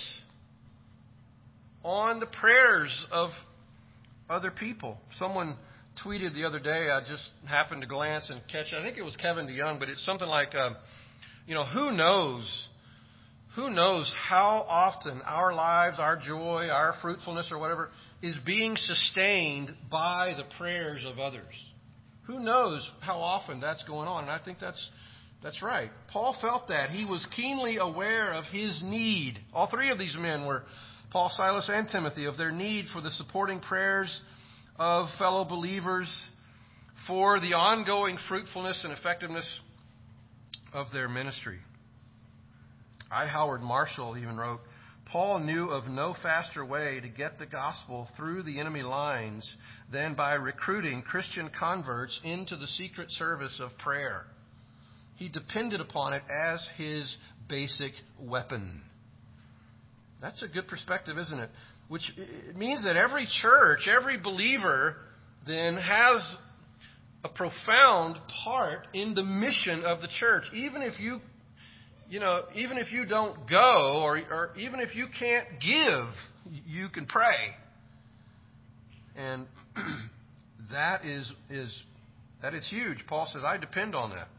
on the prayers of other people. Someone tweeted the other day, I just happened to glance and catch it. I think it was Kevin DeYoung, but it's something like, uh, you know, who knows, who knows how often our lives, our joy, our fruitfulness or whatever is being sustained by the prayers of others. Who knows how often that's going on? And I think that's that's right. Paul felt that. He was keenly aware of his need. All three of these men were, Paul, Silas, and Timothy, of their need for the supporting prayers of fellow believers for the ongoing fruitfulness and effectiveness of their ministry. I. Howard Marshall even wrote, Paul knew of no faster way to get the gospel through the enemy lines than by recruiting Christian converts into the secret service of prayer. He depended upon it as his basic weapon. That's a good perspective, isn't it? Which it means that every church, every believer then has a profound part in the mission of the church. Even if you You know, even if you don't go, or, or even if you can't give, you can pray. And that is is that is huge. Paul says, I depend on that.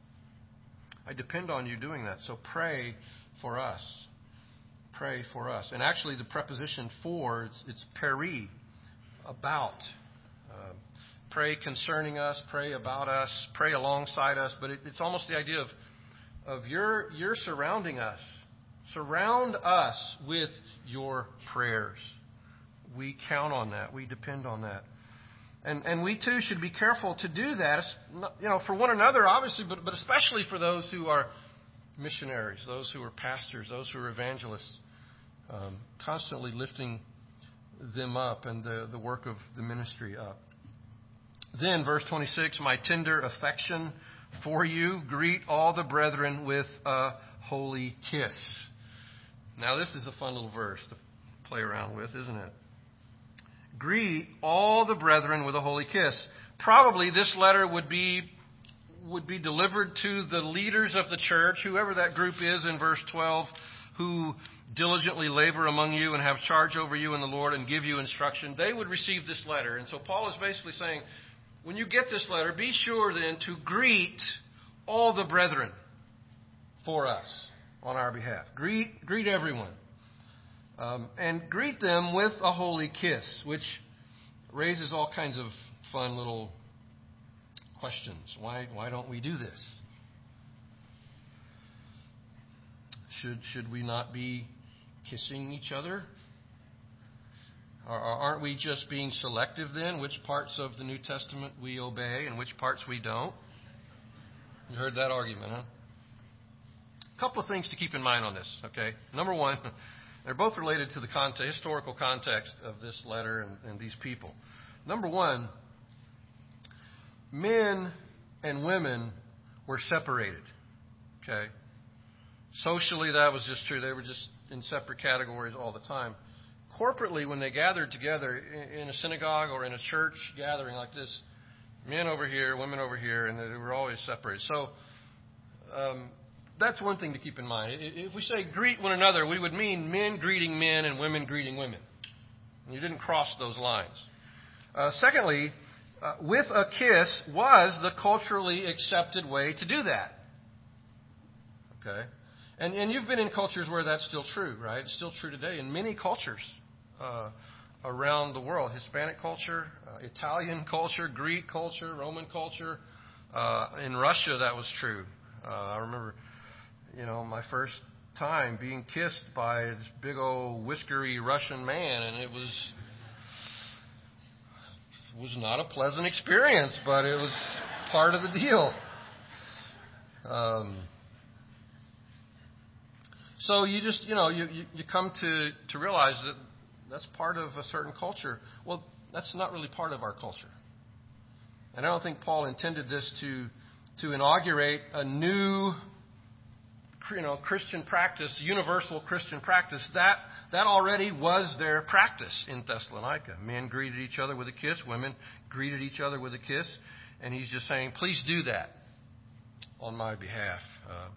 I depend on you doing that. So pray for us. Pray for us. And actually the preposition for, it's, it's peri, about. Uh, pray concerning us, pray about us, pray alongside us. But it, it's almost the idea of Of your, you're surrounding us. Surround us with your prayers. We count on that. We depend on that. And and we too should be careful to do that, you know, for one another, obviously, but, but especially for those who are missionaries, those who are pastors, those who are evangelists, um, constantly lifting them up and the, the work of the ministry up. Then, verse twenty-six, my tender affection for you, greet all the brethren with a holy kiss. Now, this is a fun little verse to play around with, isn't it? Greet all the brethren with a holy kiss. Probably this letter would be would be delivered to the leaders of the church, whoever that group is in verse twelve, who diligently labor among you and have charge over you in the Lord and give you instruction. They would receive this letter. And so Paul is basically saying, when you get this letter, be sure then to greet all the brethren for us on our behalf. Greet greet everyone. Um, and greet them with a holy kiss, which raises all kinds of fun little questions. Why why don't we do this? Should should we not be kissing each other? Or aren't we just being selective then? Which parts of the New Testament we obey and which parts we don't? You heard that argument, huh? A couple of things to keep in mind on this, okay? Number one, they're both related to the context, historical context of this letter and, and these people. Number one, men and women were separated, okay? Socially, that was just true. They were just in separate categories all the time. Corporately, when they gathered together in a synagogue or in a church gathering like this, men over here, women over here, and they were always separated. So um, that's one thing to keep in mind. If we say greet one another, we would mean men greeting men and women greeting women. You didn't cross those lines. Uh, secondly, uh, with a kiss was the culturally accepted way to do that. Okay? And, and you've been in cultures where that's still true, right? It's still true today in many cultures uh, around the world. Hispanic culture, uh, Italian culture, Greek culture, Roman culture. Uh, in Russia, that was true. Uh, I remember, you know, my first time being kissed by this big old whiskery Russian man, and it was was not a pleasant experience, but it was part of the deal. Um, so you just, you know, you, you, you come to, to realize that that's part of a certain culture. Well, that's not really part of our culture. And I don't think Paul intended this to to inaugurate a new, you know, Christian practice, universal Christian practice. That that already was their practice in Thessalonica. Men greeted each other with a kiss. Women greeted each other with a kiss. And he's just saying, please do that on my behalf. Uh,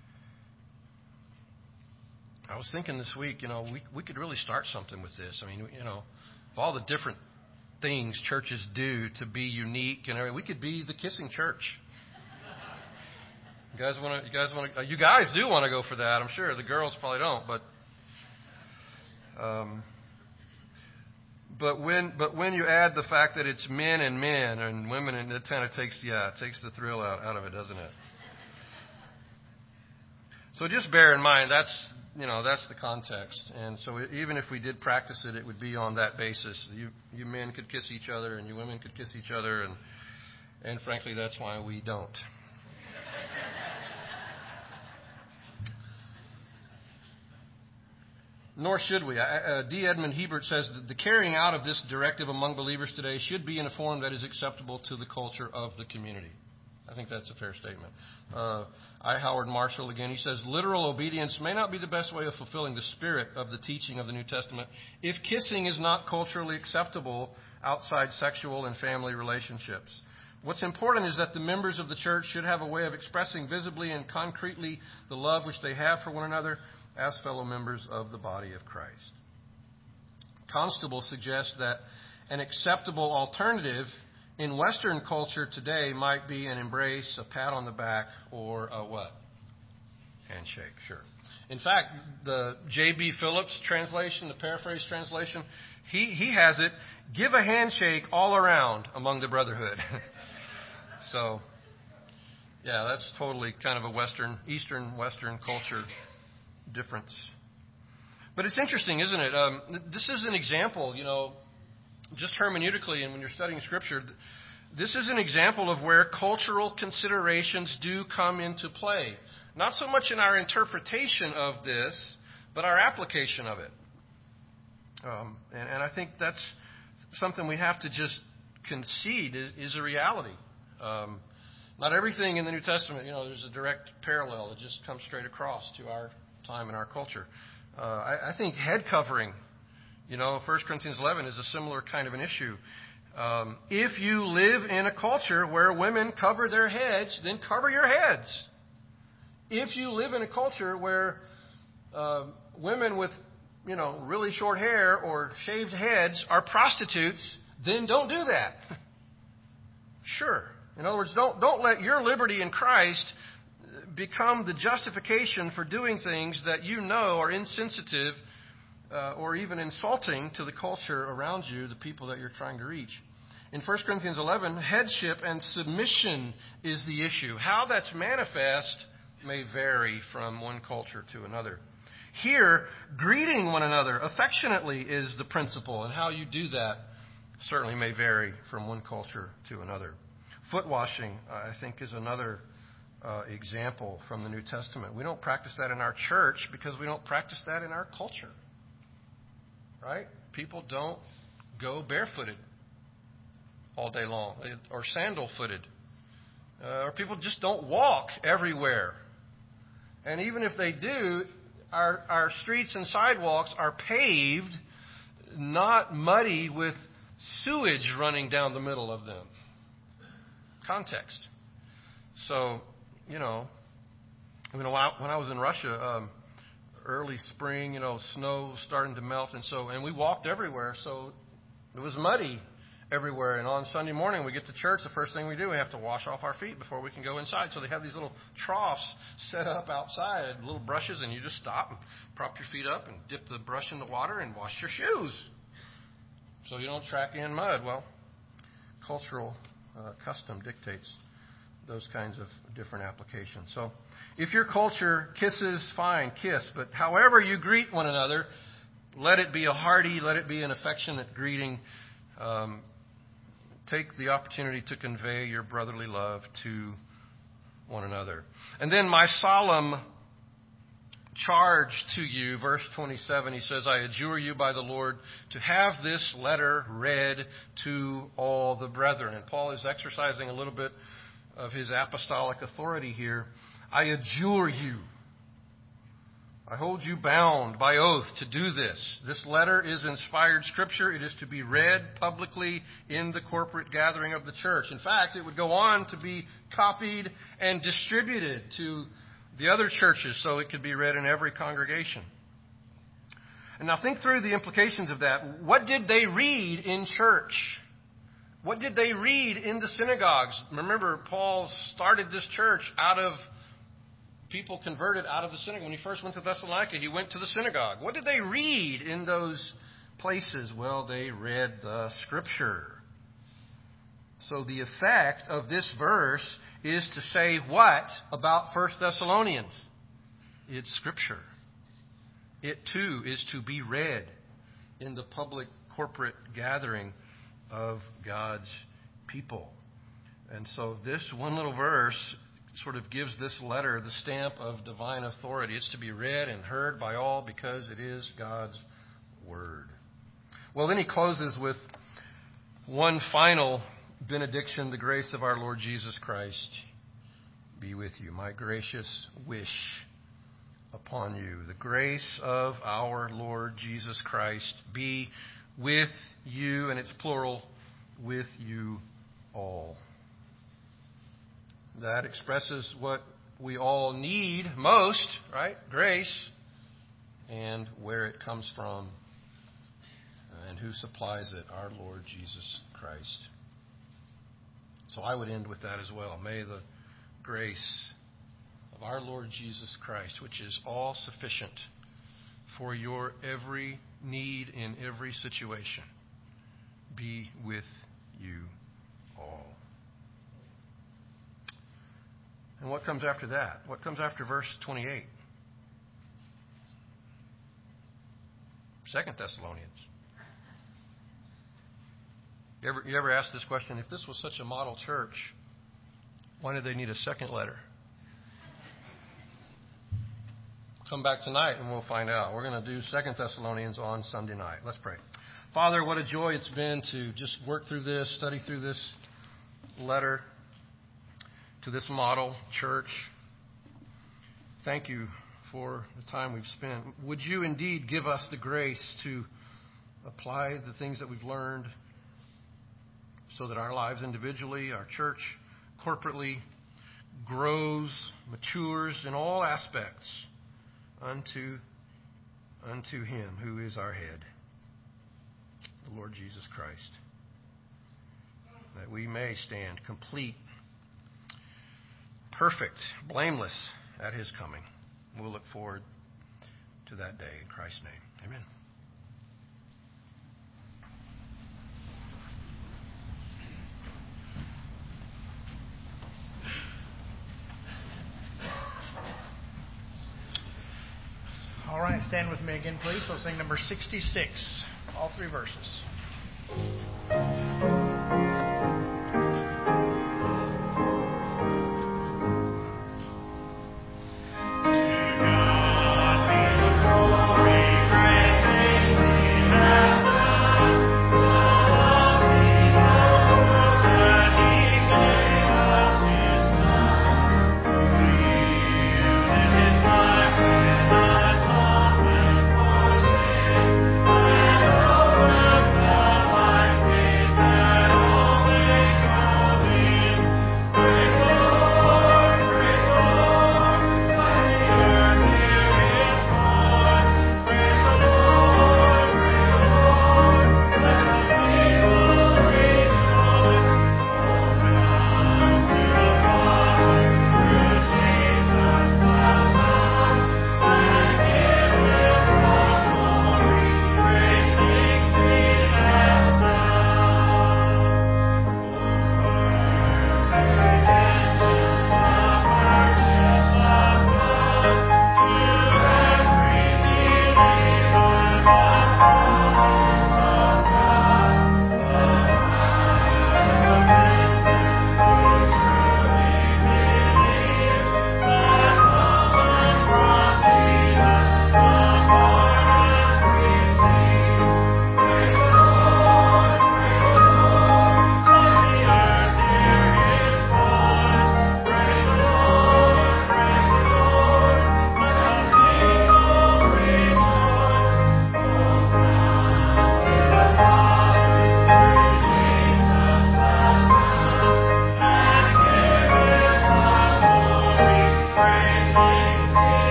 I was thinking this week, you know, we we could really start something with this. I mean, you know, of all the different things churches do to be unique and everything, we could be the kissing church. You guys want to? You guys want to? You guys do want to go for that, I'm sure. The girls probably don't, but um, but when but when you add the fact that it's men and men and women, and it kind of takes yeah, it takes the thrill out, out of it, doesn't it? So just bear in mind that's you know that's the context, and so even if we did practice it, it would be on that basis. You you men could kiss each other, and you women could kiss each other, and and frankly, that's why we don't. Nor should we. Uh, D. Edmund Hebert says that the carrying out of this directive among believers today should be in a form that is acceptable to the culture of the community. I think that's a fair statement. Uh, I. Howard Marshall, again, he says, literal obedience may not be the best way of fulfilling the spirit of the teaching of the New Testament if kissing is not culturally acceptable outside sexual and family relationships. What's important is that the members of the church should have a way of expressing visibly and concretely the love which they have for one another as fellow members of the body of Christ. Constable suggests that an acceptable alternative in Western culture today might be an embrace, a pat on the back, or a what? Handshake, sure. In fact, the J B. Phillips translation, the paraphrase translation, he, he has it, give a handshake all around among the brotherhood. So, yeah, that's totally kind of a Western, Eastern, Western culture difference. But it's interesting, isn't it? Um, this is an example, you know, just hermeneutically, and when you're studying Scripture, this is an example of where cultural considerations do come into play. Not so much in our interpretation of this, but our application of it. Um, and, and I think that's something we have to just concede is, is a reality. Um, not everything in the New Testament, you know, there's a direct parallel that just comes straight across to our time in our culture. Uh, I, I think head covering, you know, First Corinthians eleven is a similar kind of an issue. Um, if you live in a culture where women cover their heads, then cover your heads. If you live in a culture where uh, women with, you know, really short hair or shaved heads are prostitutes, then don't do that. Sure. In other words, don't don't let your liberty in Christ become the justification for doing things that you know are insensitive uh, or even insulting to the culture around you, the people that you're trying to reach. In First Corinthians eleven, headship and submission is the issue. How that's manifest may vary from one culture to another. Here, greeting one another affectionately is the principle, and how you do that certainly may vary from one culture to another. Foot washing, I think, is another uh, example from the New Testament. We don't practice that in our church because we don't practice that in our culture. Right? People don't go barefooted all day long, or sandal-footed. Uh, or people just don't walk everywhere. And even if they do, our, our streets and sidewalks are paved, not muddy with sewage running down the middle of them. Context. So, you know, I mean, when I was in Russia, um, early spring, you know, snow starting to melt, and so and we walked everywhere, so it was muddy everywhere. And on Sunday morning, we get to church. The first thing we do, we have to wash off our feet before we can go inside. So they have these little troughs set up outside, little brushes, and you just stop and prop your feet up and dip the brush in the water and wash your shoes, so you don't track in mud. Well, cultural uh, custom dictates those kinds of different applications. So if your culture kisses, fine, kiss. But however you greet one another, let it be a hearty, let it be an affectionate greeting. Um, take the opportunity to convey your brotherly love to one another. And then my solemn charge to you, verse twenty-seven, he says, I adjure you by the Lord to have this letter read to all the brethren. And Paul is exercising a little bit of his apostolic authority here. I adjure you. I hold you bound by oath to do this. This letter is inspired scripture. It is to be read publicly in the corporate gathering of the church. In fact, it would go on to be copied and distributed to the other churches so it could be read in every congregation. And now think through the implications of that. What did they read in church? What did they read in the synagogues? Remember, Paul started this church out of people converted out of the synagogue. When he first went to Thessalonica, he went to the synagogue. What did they read in those places? Well, they read the Scripture. So the effect of this verse is to say what about First Thessalonians? It's Scripture. It, too, is to be read in the public corporate gathering of God's people. And so this one little verse sort of gives this letter the stamp of divine authority. It's to be read and heard by all because it is God's Word. Well, then he closes with one final benediction. The grace of our Lord Jesus Christ be with you. My gracious wish upon you. The grace of our Lord Jesus Christ be with you, and it's plural, with you all. That expresses what we all need most, right? Grace, and where it comes from, and who supplies it, our Lord Jesus Christ. So I would end with that as well. May the grace of our Lord Jesus Christ, which is all sufficient for your every need in every situation, be with you all. And what comes after that? What comes after verse twenty-eight? Second Thessalonians. You ever, you ever ask this question? If this was such a model church, why did they need a second letter? Come back tonight and we'll find out. We're going to do Second Thessalonians on Sunday night. Let's pray. Father, what a joy it's been to just work through this, study through this letter to this model church. Thank you for the time we've spent. Would you indeed give us the grace to apply the things that we've learned so that our lives individually, our church corporately, grows, matures in all aspects unto, unto Him who is our head, the Lord Jesus Christ, that we may stand complete, perfect, blameless at His coming. We'll look forward to that day in Christ's name. Amen. All right, stand with me again, please. We'll sing number sixty-six, all three verses. Thank you.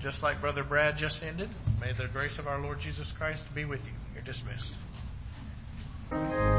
just like Brother Brad just ended. May the grace of our Lord Jesus Christ be with you. You're dismissed.